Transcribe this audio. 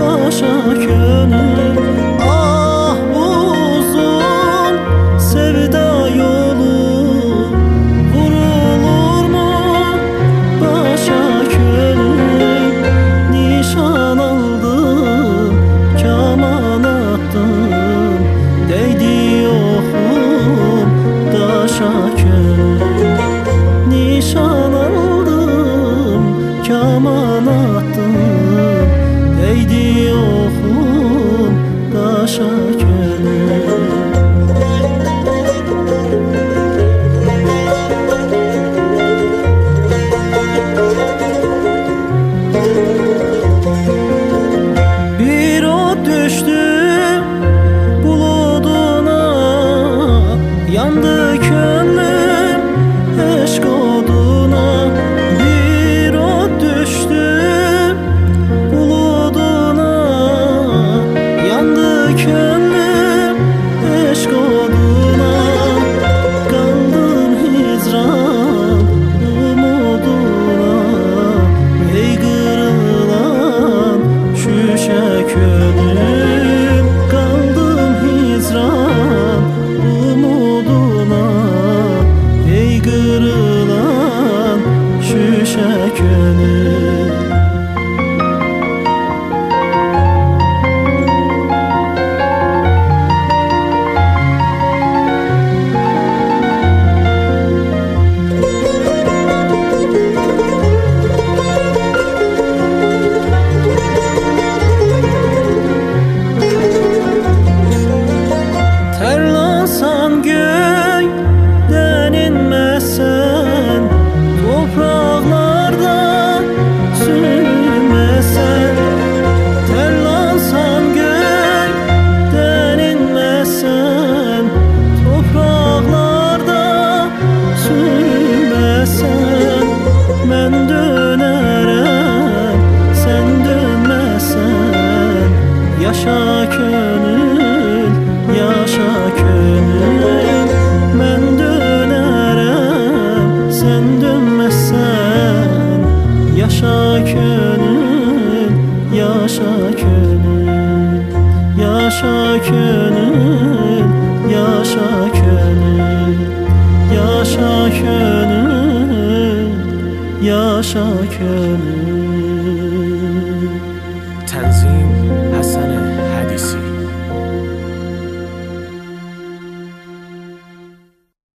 yaşa gönül. Ah uzun sevda yolu, vurulur mu başa gönül? Nişan aldım, kaman attım, değdi okum taşa gönül. Nişan aldım, kaman attım, değdi okum taşa gönül. Bir ot düştü buluduna, yandı gönlüm aşk oduna. Bir ot düştü buluduna, yandı gönlüm aşk oduna. Kaldım hicran umuduna, ey kırılan şüşe gönlüm. Kaldım hicran umuduna, ey kırılan şüşe gönlüm. Terlasan göyden inmesen, topraklarda sürünmesen. Terlasan göyden inmesen, topraklarda sürünmesen. Ben dönerem, sen dönmesen. Yaşa gönül, yaşa gönül. Ben dönerem, sen dönmezsen. Yaşa gönül, yaşa gönül. Yaşa gönül, yaşa gönül. Yaşa gönül, yaşa gönül. Tanzim